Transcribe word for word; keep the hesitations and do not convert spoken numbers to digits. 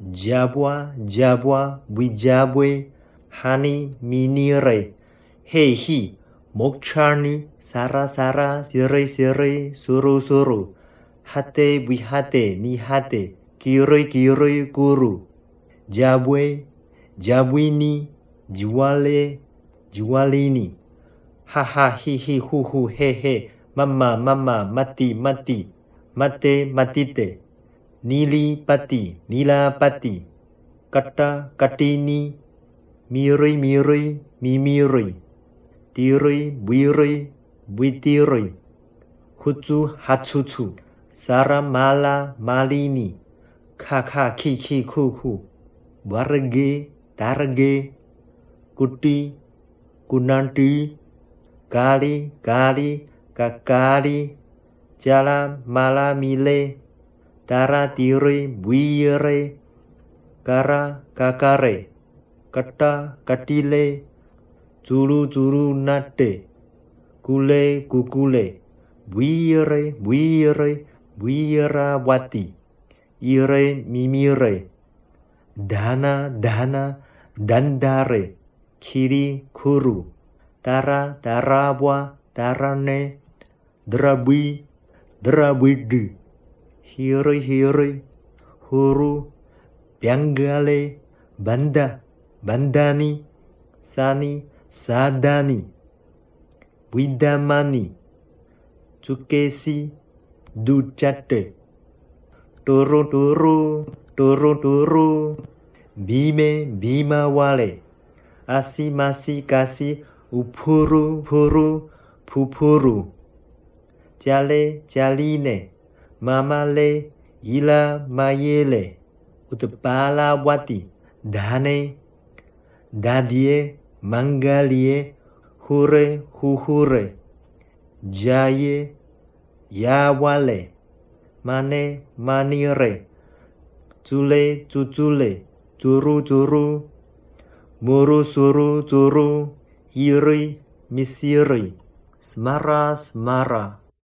Jabwa, Jabwa, Wijabwe, Hani, Minire, Hei Hi, Mokcharni, Sara Sara, Sire Sire, Suru Suru, Hate, Wihate, Nihate, Kiri Kiri Guru, Jabwe, Jabwini, Jiwale, Jiwalini, Haha Hi Hi Hu Hu He He, Mama Mama, Mati Mati, Mate Matite, Nili Pati, Nila Pati, Kata Katini, Miri Miri, Mimiri, Tiri Biri, Bitiri, Hutsu Hatsutsu, Sara Mala Malini, Kaka Kiki Kuku, Warge, Targe, Kuti, Kunanti, Kali, Kali, Kakali, Jala Mala Mile, Tara Tiri Buire, Kara Kakare, Kata Katile, Zulu Zulu Nate, Kule Kukule, Buire Buire, Buira Wati, Ire Mimire, Dana Dana, Dandare, Kiri Kuru, Tara Tarawa, Tarane, Drabi, Drabidi, Hiri Hiri, Huru, Biangale, Banda, Bandani, Sani, Sadani, Widamani, Tsukesi, Ducate, Turu Turu, Turu Turu, Bime, Bima Wale, Asi Masi Kasi, Upuru Puru, Pupuru, Jale Jaline, Mamale, Ila Mayele, Utpala Wati, Dane, Dadie, Mangalie, Hure Huhure, Jaye, Yawale, Mane Manire, Tule Tutule, Turu Turu, Muru Suru Turu, Iri Misiri, Smara Smara.